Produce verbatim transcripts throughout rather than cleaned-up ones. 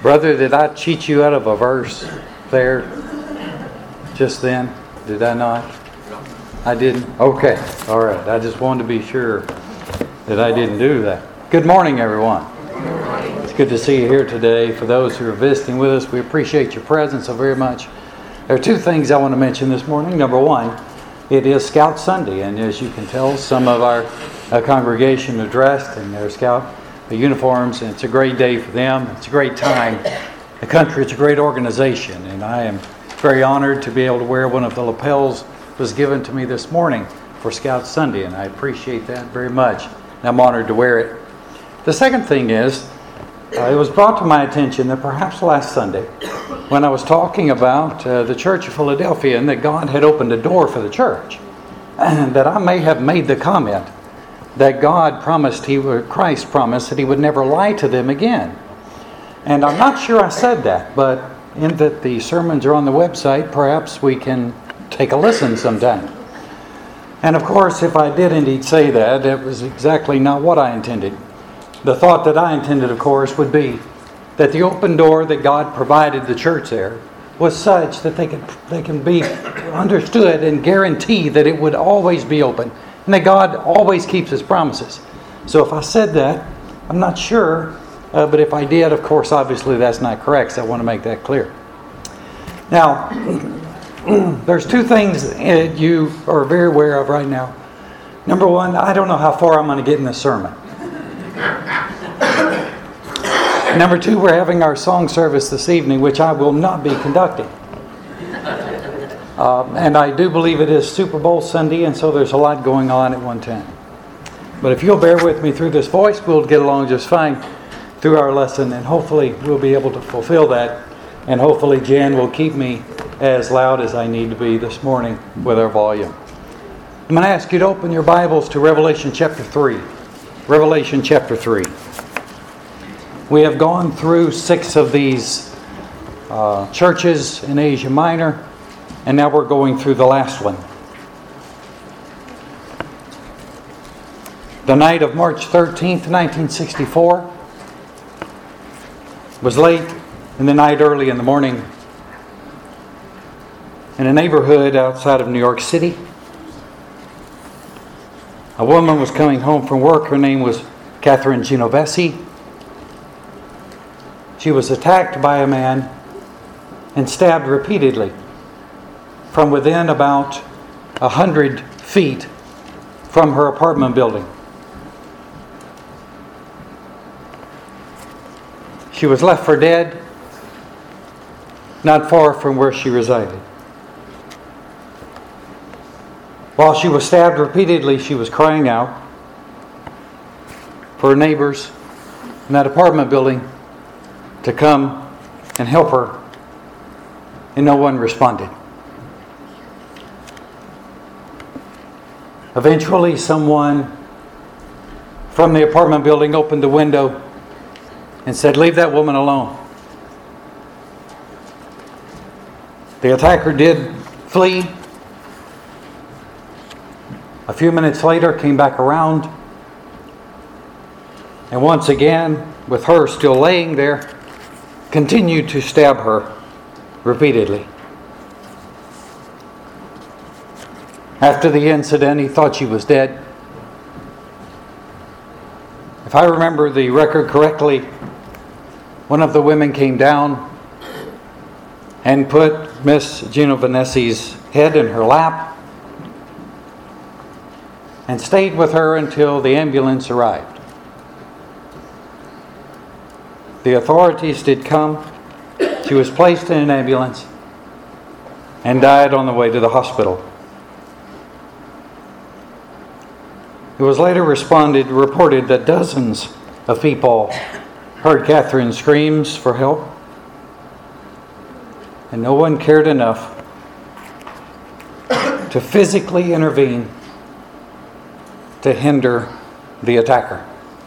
Brother, did I cheat you out of a verse there just then? Did I not? I didn't? Okay. All right. I just wanted to be sure that I didn't do that. Good morning, everyone. It's good to see you here today. For those who are visiting with us, we appreciate your presence so very much. There are two things I want to mention this morning. Number one, it is Scout Sunday, and as you can tell, some of our uh, congregation are dressed in their Scout uniforms, and it's a great day for them. It's a great time. The country, it's a great organization, and I am very honored to be able to wear one of the lapels that was given to me this morning for Scout Sunday, and I appreciate that very much. And I'm honored to wear it. The second thing is, uh, it was brought to my attention that perhaps last Sunday, when I was talking about uh, the Church of Philadelphia and that God had opened a door for the church, and that I may have made the comment that God promised, he would, Christ promised that He would never lie to them again. And I'm not sure I said that, but in that the sermons are on the website, perhaps we can take a listen sometime. And of course, if I did indeed say that, it was exactly not what I intended. The thought that I intended, of course, would be that the open door that God provided the church there was such that they could they can be understood and guarantee that it would always be open, and that God always keeps His promises. So if I said that, I'm not sure, uh, but if I did, of course, obviously that's not correct, so I want to make that clear. Now, there's two things that you are very aware of right now. Number one, I don't know how far I'm going to get in this sermon. Number two, we're having our song service this evening, which I will not be conducting. Uh, and I do believe it is Super Bowl Sunday, and so there's a lot going on at one time. But if you'll bear with me through this voice, we'll get along just fine through our lesson, and hopefully we'll be able to fulfill that. And hopefully Jan will keep me as loud as I need to be this morning with our volume. I'm going to ask you to open your Bibles to Revelation chapter three. Revelation chapter three. We have gone through six of these uh, churches in Asia Minor, and now we're going through the last one. The night of March thirteenth, nineteen sixty-four was late in the night, early in the morning, in a neighborhood outside of New York City. A woman was coming home from work. Her name was Catherine Genovese. She was attacked by a man and stabbed repeatedly from within about a hundred feet from her apartment building. She was left for dead not far from where she resided. While she was stabbed repeatedly, she was crying out for her neighbors in that apartment building to come and help her, and no one responded. Eventually, someone from the apartment building opened the window and said, "Leave that woman alone." The attacker did flee. A few minutes later, came back around, and once again, with her still laying there, continued to stab her repeatedly. After the incident, he thought she was dead. If I remember the record correctly, one of the women came down and put Miss Genovese's head in her lap and stayed with her until the ambulance arrived. The authorities did come. She was placed in an ambulance and died on the way to the hospital. It was later responded, reported that dozens of people heard Catherine's screams for help, and no one cared enough to physically intervene to hinder the attacker.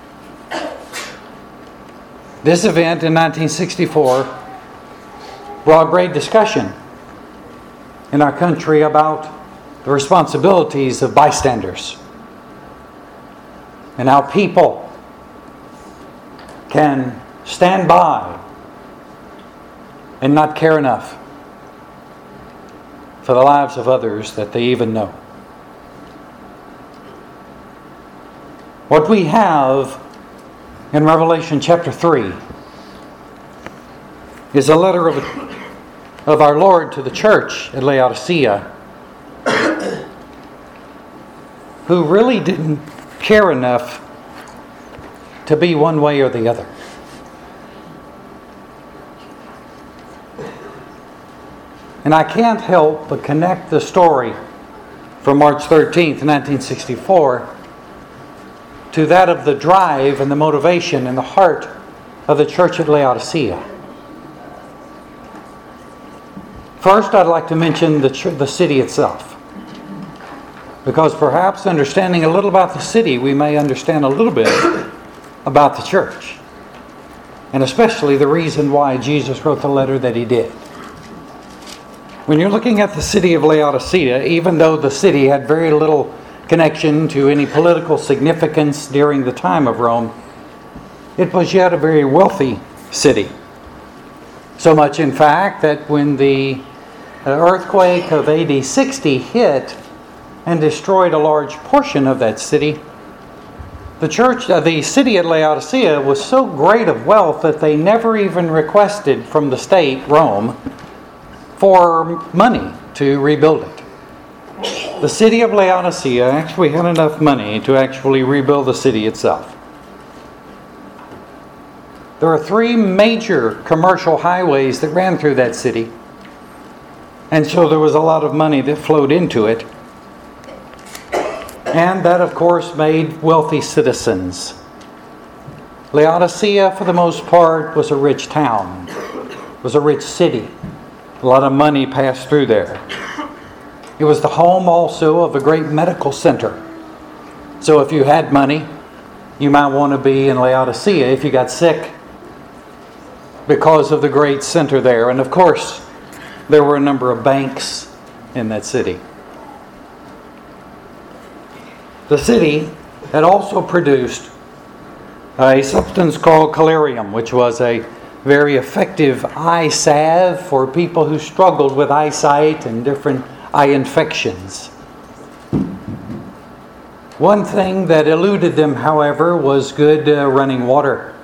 This event in nineteen sixty-four brought great discussion in our country about the responsibilities of bystanders and how people can stand by and not care enough for the lives of others that they even know. What we have in Revelation chapter three is a letter of, of our Lord to the church at Laodicea, who really didn't care enough to be one way or the other. And I can't help but connect the story from March thirteenth, nineteen sixty-four to that of the drive and the motivation in the heart of the church at Laodicea. First, I'd like to mention the, ch- the city itself, because perhaps understanding a little about the city, we may understand a little bit about the church, and especially the reason why Jesus wrote the letter that he did. When you're looking at the city of Laodicea, even though the city had very little connection to any political significance during the time of Rome, it was yet a very wealthy city. So much, in fact, that when the earthquake of A D sixty hit and destroyed a large portion of that city, the church, uh, the city at Laodicea was so great of wealth that they never even requested from the state, Rome, for money to rebuild it. The city of Laodicea actually had enough money to actually rebuild the city itself. There are three major commercial highways that ran through that city, and so there was a lot of money that flowed into it. And that, of course, made wealthy citizens. Laodicea, for the most part, was a rich town, was a rich city. A lot of money passed through there. It was the home also of a great medical center. So if you had money, you might want to be in Laodicea if you got sick, because of the great center there. And of course, there were a number of banks in that city. The city had also produced a substance called collyrium, which was a very effective eye salve for people who struggled with eyesight and different eye infections. One thing that eluded them, however, was good uh, running water.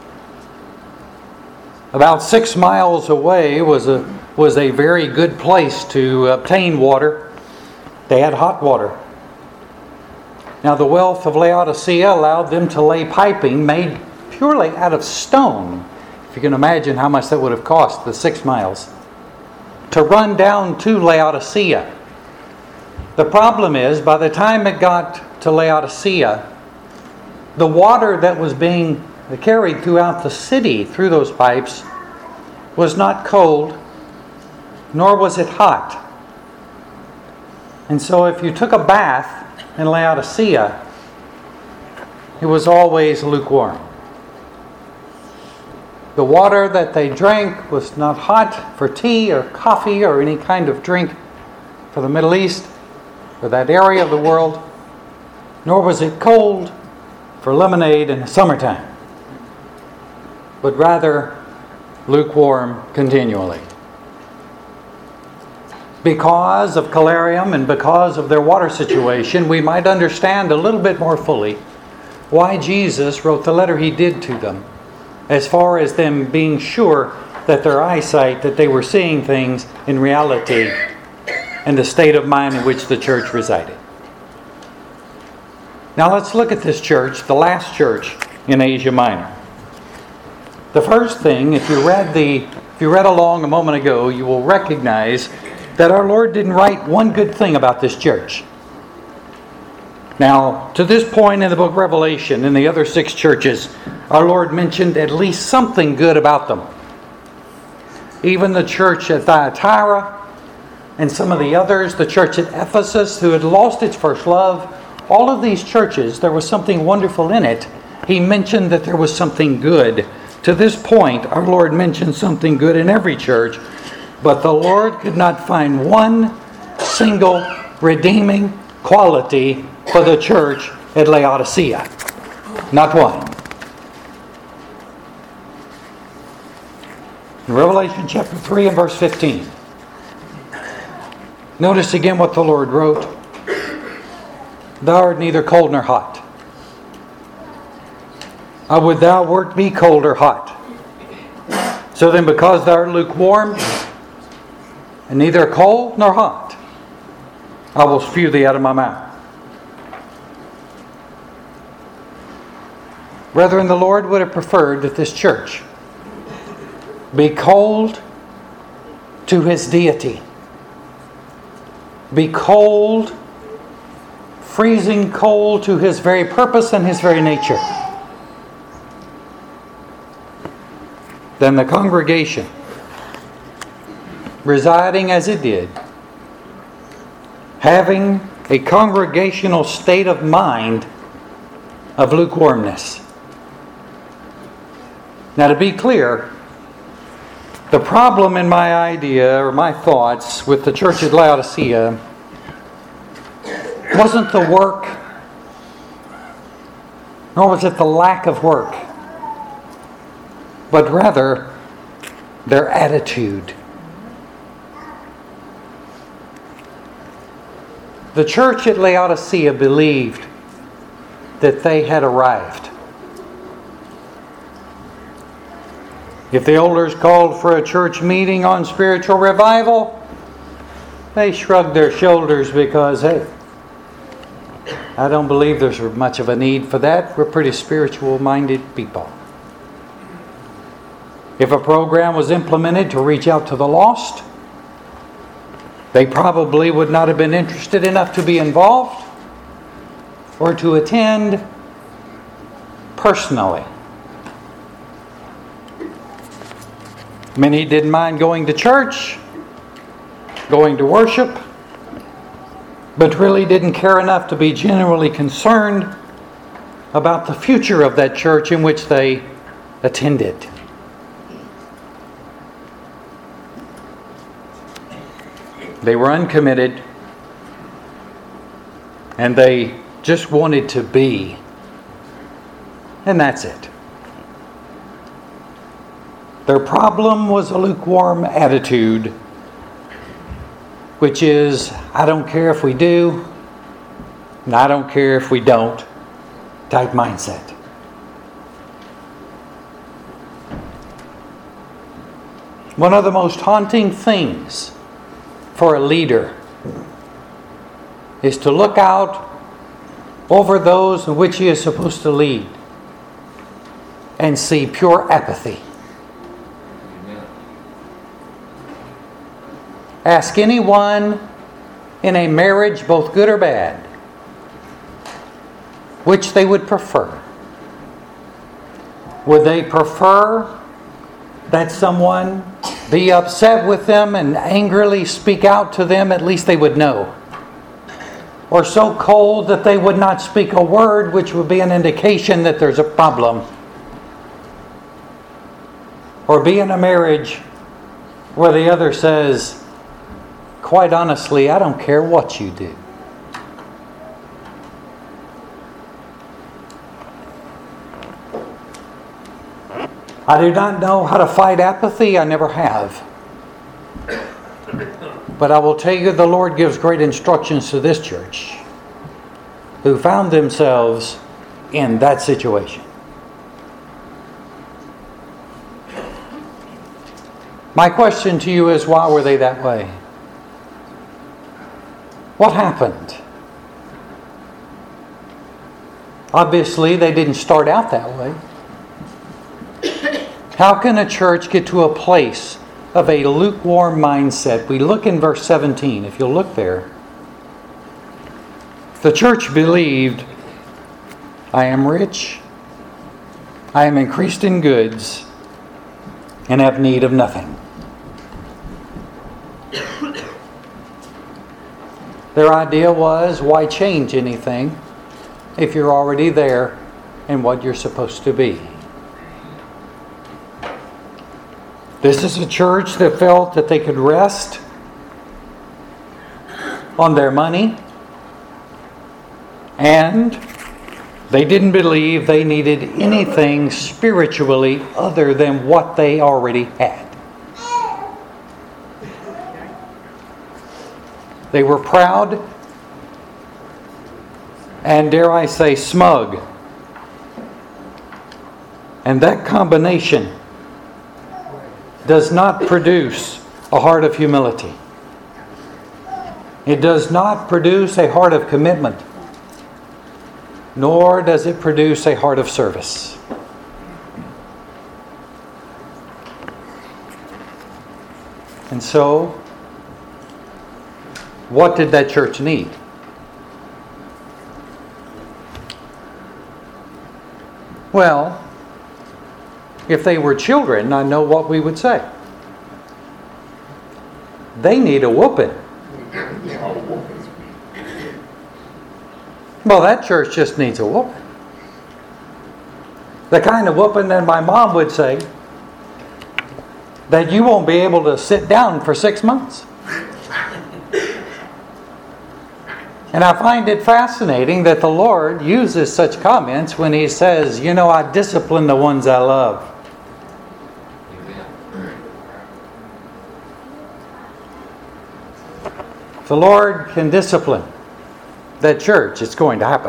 About six miles away was a was a very good place to obtain water. They had hot water. Now, the wealth of Laodicea allowed them to lay piping made purely out of stone. If you can imagine how much that would have cost, the six miles, to run down to Laodicea. The problem is, by the time it got to Laodicea, the water that was being carried throughout the city through those pipes was not cold, nor was it hot. And so if you took a bath in Laodicea, it was always lukewarm. The water that they drank was not hot for tea or coffee or any kind of drink for the Middle East or that area of the world, nor was it cold for lemonade in the summertime, but rather lukewarm continually. Because of collyrium and because of their water situation, we might understand a little bit more fully why Jesus wrote the letter he did to them, as far as them being sure that their eyesight, that they were seeing things in reality, and the state of mind in which the church resided. Now let's look at this church, the last church in Asia Minor. The first thing, if you read the, if you read along a moment ago, you will recognize that our Lord didn't write one good thing about this church. Now, to this point in the book of Revelation, in the other six churches, our Lord mentioned at least something good about them. Even the church at Thyatira and some of the others, the church at Ephesus, who had lost its first love, all of these churches, there was something wonderful in it. He mentioned that there was something good. To this point, our Lord mentioned something good in every church, but the Lord could not find one single redeeming quality for the church at Laodicea. Not one. In Revelation chapter three and verse fifteen. Notice again what the Lord wrote. Thou art neither cold nor hot. I would thou wert be cold or hot. So then, because thou art lukewarm, and neither cold nor hot, I will spew thee out of my mouth. Brethren, the Lord would have preferred that this church be cold to His deity. Be cold, freezing cold to His very purpose and His very nature. Then the congregation, residing as it did, having a congregational state of mind of lukewarmness. Now, to be clear, the problem in my idea or my thoughts with the church at Laodicea wasn't the work, nor was it the lack of work, but rather their attitude. The church at Laodicea believed that they had arrived. If the elders called for a church meeting on spiritual revival, they shrugged their shoulders because, hey, I don't believe there's much of a need for that. We're pretty spiritual-minded people. If a program was implemented to reach out to the lost, they probably would not have been interested enough to be involved or to attend personally. Many didn't mind going to church, going to worship, but really didn't care enough to be genuinely concerned about the future of that church in which they attended. They were uncommitted, and they just wanted to be. And that's it. Their problem was a lukewarm attitude, which is, I don't care if we do, and I don't care if we don't, type mindset. One of the most haunting things for a leader is to look out over those in which he is supposed to lead and see pure apathy. Ask anyone in a marriage, both good or bad, which they would prefer. Would they prefer that someone be upset with them and angrily speak out to them? At least they would know. Or so cold that they would not speak a word, which would be an indication that there's a problem. Or be in a marriage where the other says, quite honestly, I don't care what you do. I do not know how to fight apathy. I never have. But I will tell you, the Lord gives great instructions to this church who found themselves in that situation. My question to you is, why were they that way? What happened? Obviously, they didn't start out that way. How can a church get to a place of a lukewarm mindset? We look in verse seventeen, if you'll look there. The church believed, I am rich, I am increased in goods, and have need of nothing. Their idea was, why change anything if you're already there and what you're supposed to be? This is a church that felt that they could rest on their money, and they didn't believe they needed anything spiritually other than what they already had. They were proud and, dare I say, smug. And that combination does not produce a heart of humility. It does not produce a heart of commitment, nor does it produce a heart of service. And so, what did that church need? Well, if they were children, I know what we would say. They need a whooping. Well, that church just needs a whooping. The kind of whooping that my mom would say that you won't be able to sit down for six months. And I find it fascinating that the Lord uses such comments when He says, you know, I discipline the ones I love. If the Lord can discipline that church, it's going to happen.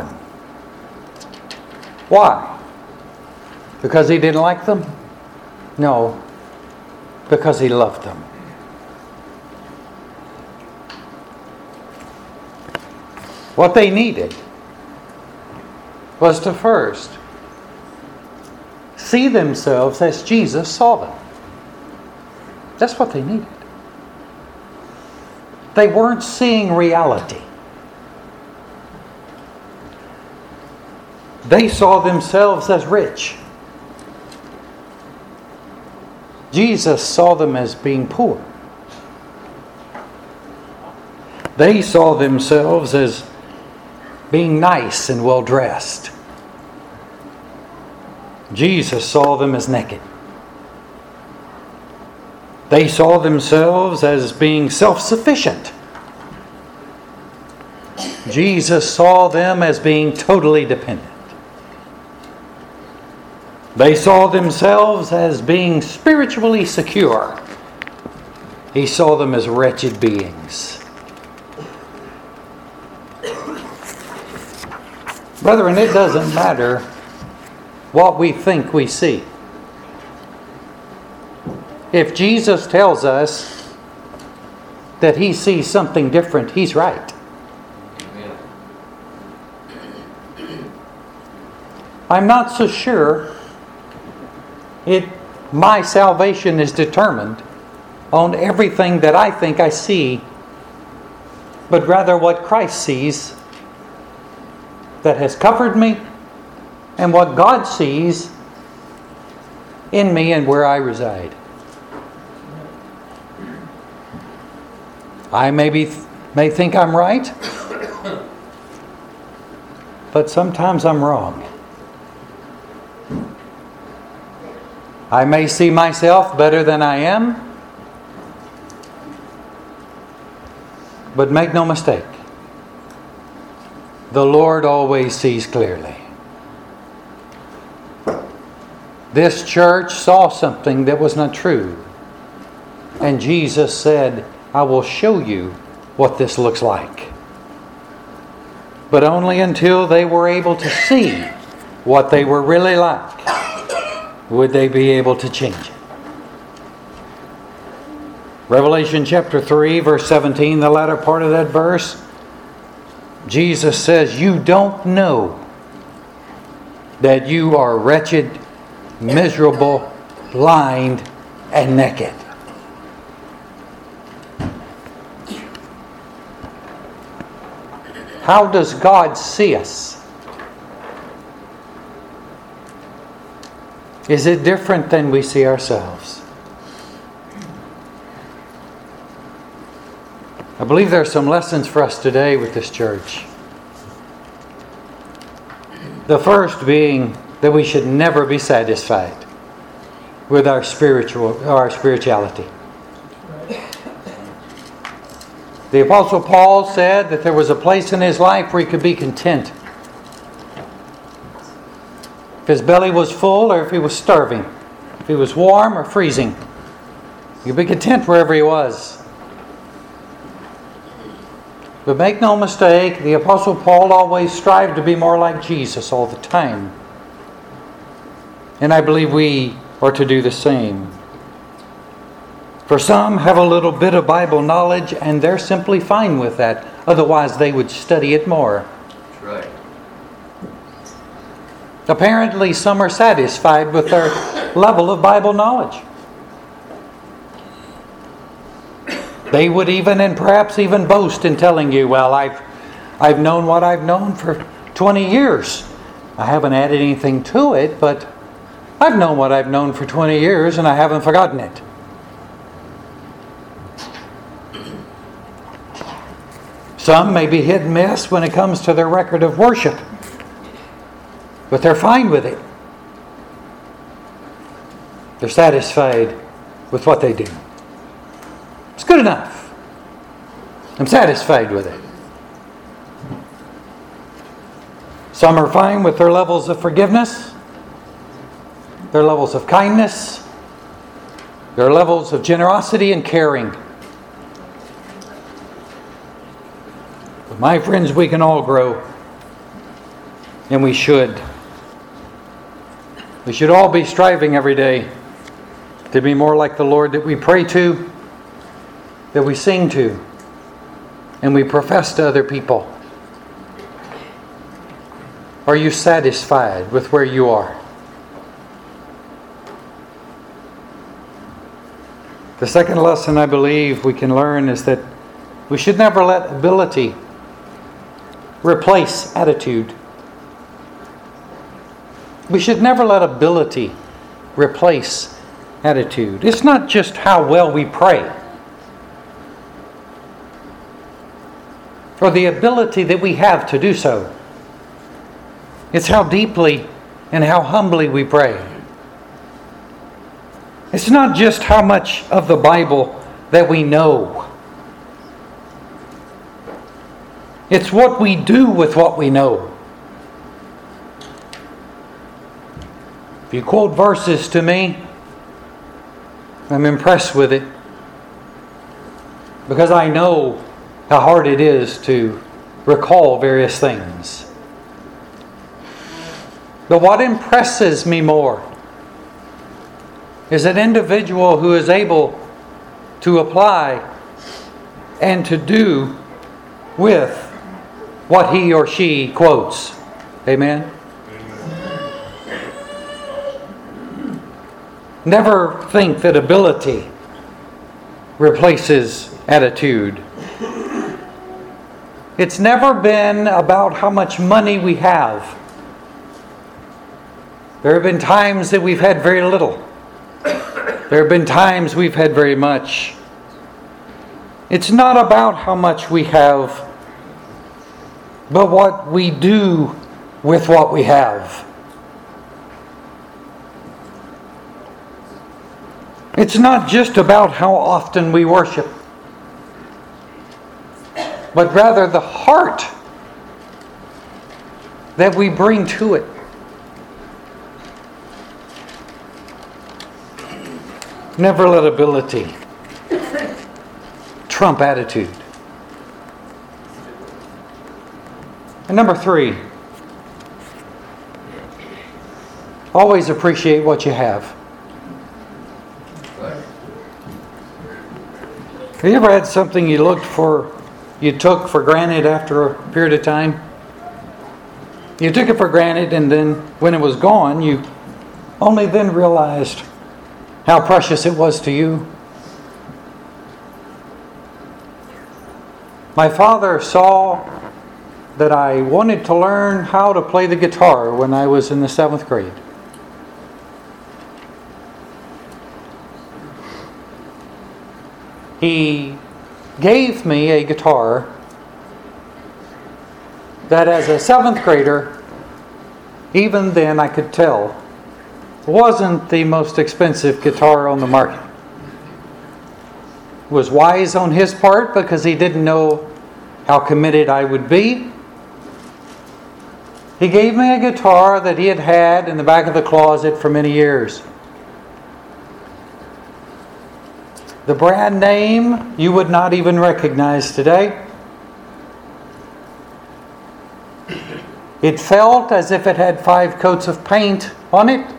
Why? Because He didn't like them? No. Because He loved them. What they needed was to first see themselves as Jesus saw them. That's what they needed. They weren't seeing reality. They saw themselves as rich. Jesus saw them as being poor. They saw themselves as being nice and well dressed. Jesus saw them as naked. They saw themselves as being self-sufficient. Jesus saw them as being totally dependent. They saw themselves as being spiritually secure. He saw them as wretched beings. Brethren, it doesn't matter what we think we see. If Jesus tells us that He sees something different, He's right. I'm not so sure it my salvation is determined on everything that I think I see, but rather what Christ sees that has covered me and what God sees in me and where I reside. I maybe may think I'm right, but sometimes I'm wrong. I may see myself better than I am, but make no mistake, the Lord always sees clearly. This church saw something that was not true, and Jesus said, I will show you what this looks like. But only until they were able to see what they were really like would they be able to change it. Revelation chapter three, verse seventeen, the latter part of that verse, Jesus says, you don't know that you are wretched, miserable, blind, and naked. How does God see us? Is it different than we see ourselves? I believe there are some lessons for us today with this church. The first being that we should never be satisfied with our spiritual our spirituality. The Apostle Paul said that there was a place in his life where he could be content. If his belly was full or if he was starving, if he was warm or freezing, he could be content wherever he was. But make no mistake, the Apostle Paul always strived to be more like Jesus all the time. And I believe we are to do the same. For some have a little bit of Bible knowledge and they're simply fine with that. Otherwise they would study it more. That's right. Apparently some are satisfied with their level of Bible knowledge. They would even and perhaps even boast in telling you, well, I've, I've known what I've known for twenty years. I haven't added anything to it, but I've known what I've known for twenty years and I haven't forgotten it. Some may be hit and miss when it comes to their record of worship, but they're fine with it. They're satisfied with what they do. It's good enough. I'm satisfied with it. Some are fine with their levels of forgiveness, their levels of kindness, their levels of generosity and caring. But my friends, we can all grow, and we should. We should all be striving every day to be more like the Lord that we pray to, that we sing to, and we profess to other people. Are you satisfied with where you are? The second lesson I believe we can learn is that we should never let ability replace attitude. We should never let ability replace attitude. It's not just how well we pray, or the ability that we have to do so. It's how deeply and how humbly we pray. It's not just how much of the Bible that we know. It's what we do with what we know. If you quote verses to me, I'm impressed with it, because I know how hard it is to recall various things. But what impresses me more is an individual who is able to apply and to do with what he or she quotes. Amen? Never think that ability replaces attitude. It's never been about how much money we have. There have been times that we've had very little. There have been times we've had very much. It's not about how much we have, but what we do with what we have. It's not just about how often we worship, but rather the heart that we bring to it. Never let ability trump attitude. And number three, always appreciate what you have. Have you ever had something you looked for, you took for granted after a period of time? You took it for granted, and then when it was gone, you only then realized how precious it was to you. My father saw that I wanted to learn how to play the guitar when I was in the seventh grade. He gave me a guitar that as a seventh grader, even then I could tell wasn't the most expensive guitar on the market. It was wise on his part because he didn't know how committed I would be. He gave me a guitar that he had had in the back of the closet for many years. The brand name you would not even recognize today. It felt as if it had five coats of paint on it.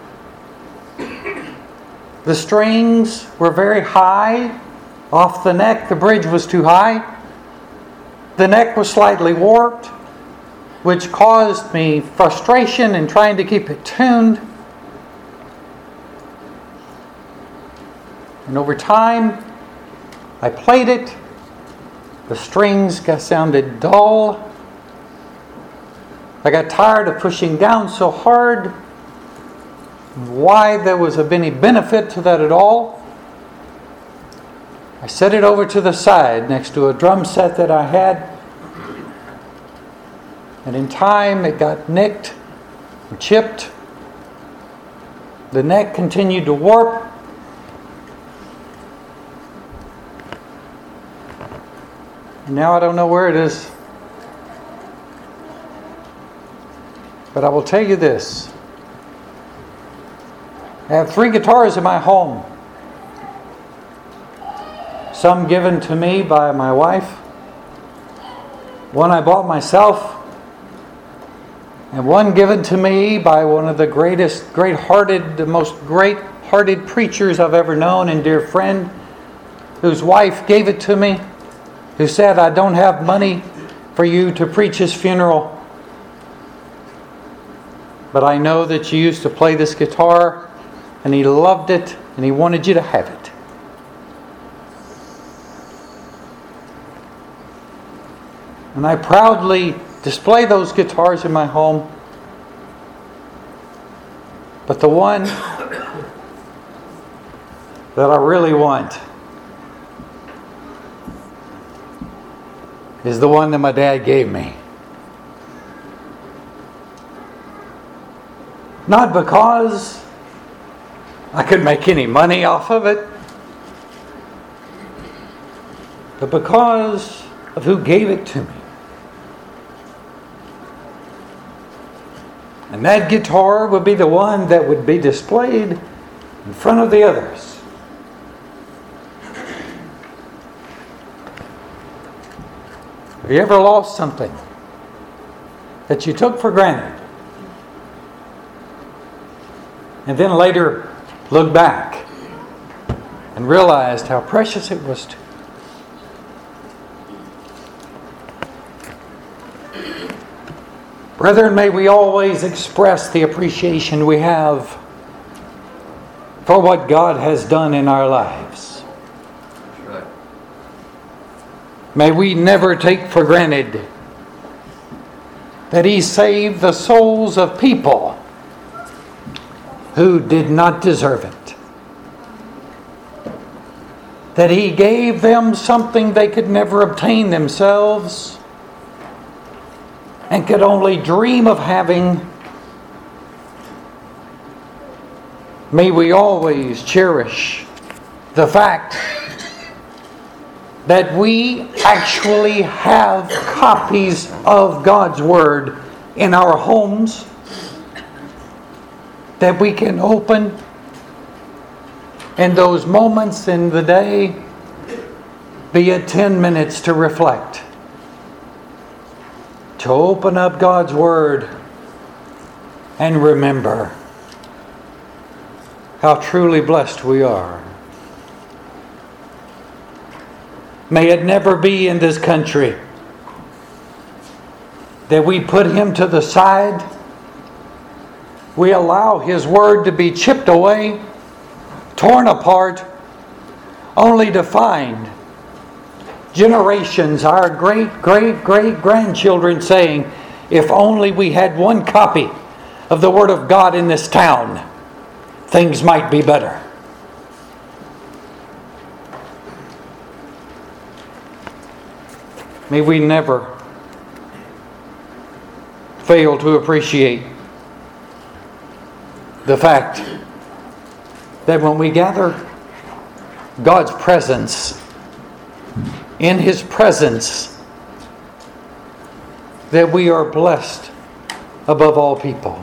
The strings were very high off the neck. The bridge was too high. The neck was slightly warped, which caused me frustration in trying to keep it tuned. And over time, I played it. The strings got sounded dull. I got tired of pushing down so hard. Why there was any benefit to that at all? I set it over to the side next to a drum set that I had. And in time it got nicked and chipped. The neck continued to warp. And now I don't know where it is. But I will tell you this. I have three guitars in my home. Some given to me by my wife. One I bought myself. And one given to me by one of the greatest, great-hearted, the most great-hearted preachers I've ever known and dear friend, whose wife gave it to me, who said, I don't have money for you to preach his funeral. But I know that you used to play this guitar, and he loved it, and he wanted you to have it. And I proudly display those guitars in my home. But the one that I really want is the one that my dad gave me. Not because I could make any money off of it, but because of who gave it to me. And that guitar would be the one that would be displayed in front of the others. Have you ever lost something that you took for granted? And then later looked back and realized how precious it was to you. Brethren, may we always express the appreciation we have for what God has done in our lives. Right. May we never take for granted that He saved the souls of people who did not deserve it. That He gave them something they could never obtain themselves and could only dream of having. May we always cherish the fact that we actually have copies of God's Word in our homes that we can open in those moments in the day, be it ten minutes to reflect. To open up God's Word and remember how truly blessed we are. May it never be in this country that we put Him to the side. We allow His Word to be chipped away, torn apart, only to find generations, our great, great, great grandchildren saying, if only we had one copy of the Word of God in this town, things might be better. May we never fail to appreciate the fact that when we gather God's presence, in His presence, that we are blessed above all people.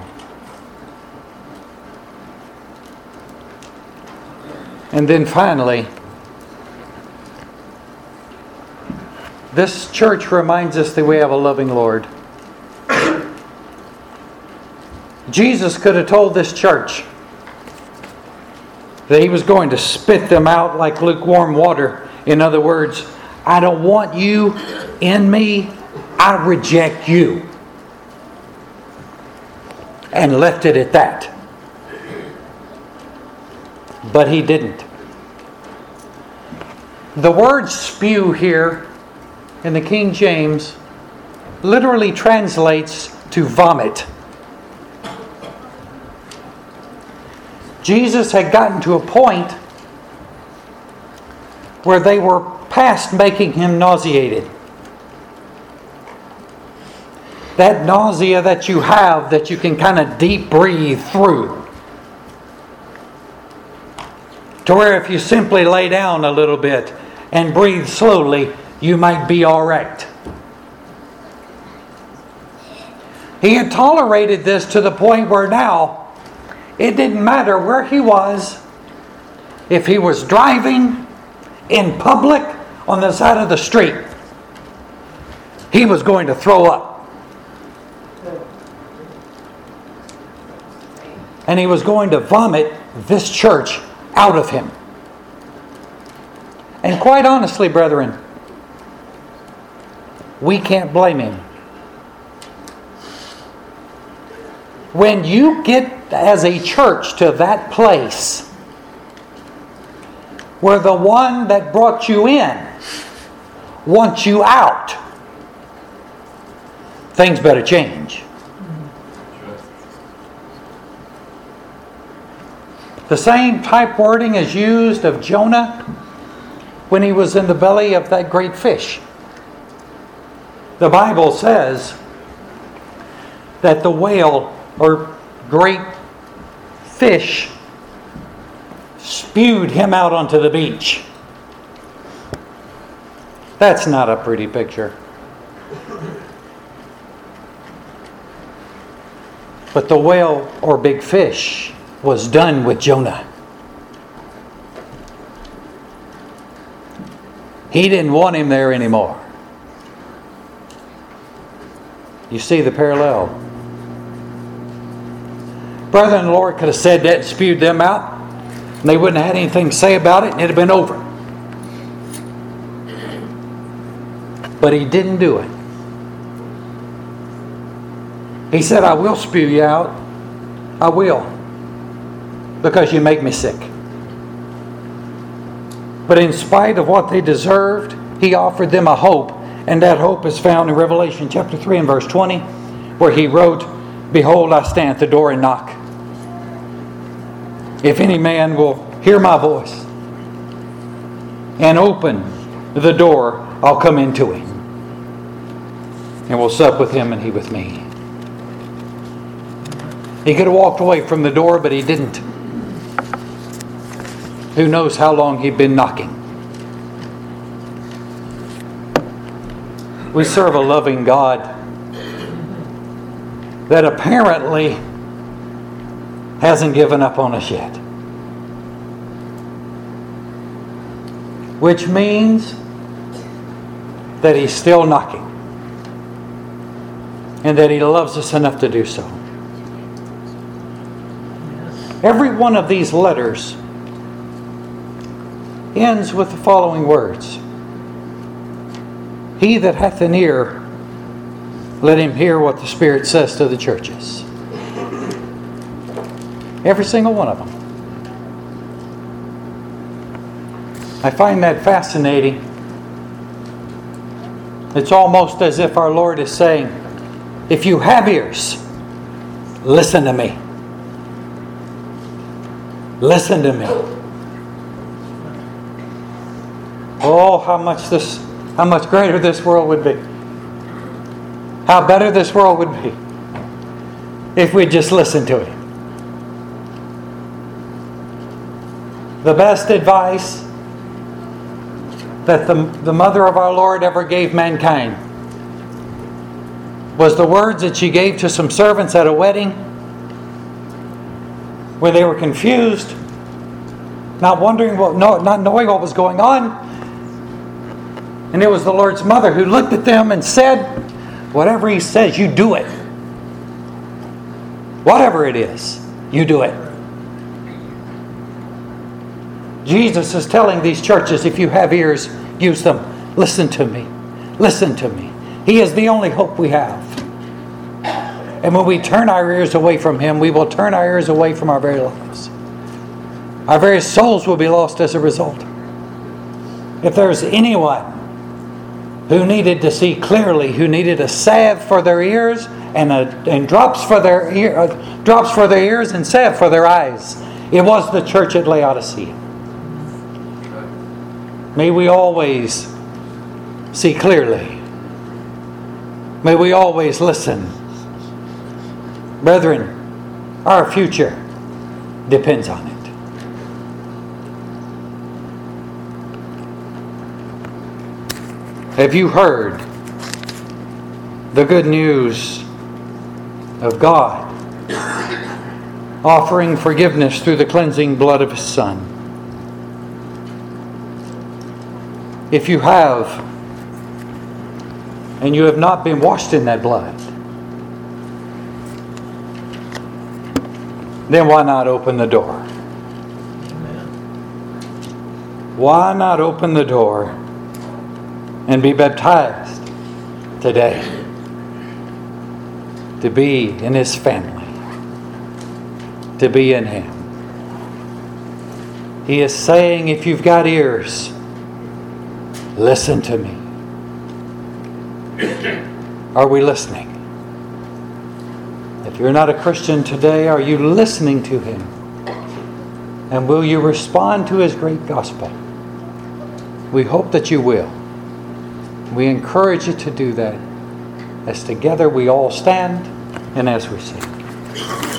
And then finally, this church reminds us that we have a loving Lord. Jesus could have told this church that He was going to spit them out like lukewarm water. In other words, I don't want you in me. I reject you. And left it at that. But He didn't. The word spew here in the King James literally translates to vomit. Jesus had gotten to a point where they were past making Him nauseated. That nausea that you have that you can kind of deep breathe through. To where if you simply lay down a little bit and breathe slowly, you might be all right. He had tolerated this to the point where now it didn't matter where He was. If He was driving in public on the side of the street, He was going to throw up. And He was going to vomit this church out of Him. And quite honestly, brethren, we can't blame Him. When you get as a church to that place where the one that brought you in wants you out, things better change. The same type wording is used of Jonah when he was in the belly of that great fish. The Bible says that the whale or great fish spewed him out onto the beach. That's not a pretty picture. But the whale or big fish was done with Jonah. He didn't want him there anymore. You see the parallel. Brethren, the Lord could have said that and spewed them out, and they wouldn't have had anything to say about it, and it'd have been over. But He didn't do it. He said, I will spew you out. I will. Because you make me sick. But in spite of what they deserved, He offered them a hope. And that hope is found in Revelation chapter three and verse twenty, where He wrote, Behold, I stand at the door and knock. If any man will hear my voice and open the door, I'll come into him. And we'll sup with him and he with me. He could have walked away from the door, but He didn't. Who knows how long he'd been knocking. We serve a loving God that apparently hasn't given up on us yet. Which means that He's still knocking. And that He loves us enough to do so. Every one of these letters ends with the following words. He that hath an ear, let him hear what the Spirit says to the churches. Every single one of them. I find that fascinating. It's almost as if our Lord is saying, if you have ears, listen to me. Listen to me. Oh, how much this, how much greater this world would be. How better this world would be if we just listened to Him. The best advice that the, the mother of our Lord ever gave mankind was the words that she gave to some servants at a wedding where they were confused, not wondering what, no, not knowing what was going on. And it was the Lord's mother who looked at them and said, whatever He says, you do it. Whatever it is, you do it. Jesus is telling these churches, if you have ears, use them. Listen to me. Listen to me. He is the only hope we have. And when we turn our ears away from Him, we will turn our ears away from our very lives. Our very souls will be lost as a result. If there's anyone who needed to see clearly, who needed a salve for their ears and a, and drops for their ear, uh, drops for their ears and salve for their eyes, it was the church at Laodicea. May we always see clearly. May we always listen. Brethren, our future depends on it. Have you heard the good news of God offering forgiveness through the cleansing blood of His Son? If you have, and you have not been washed in that blood, then why not open the door? Why not open the door and be baptized today to be in His family, to be in Him? He is saying, if you've got ears, listen to me. Are we listening? If you're not a Christian today, are you listening to Him? And will you respond to His great gospel? We hope that you will. We encourage you to do that as together we all stand and as we sing.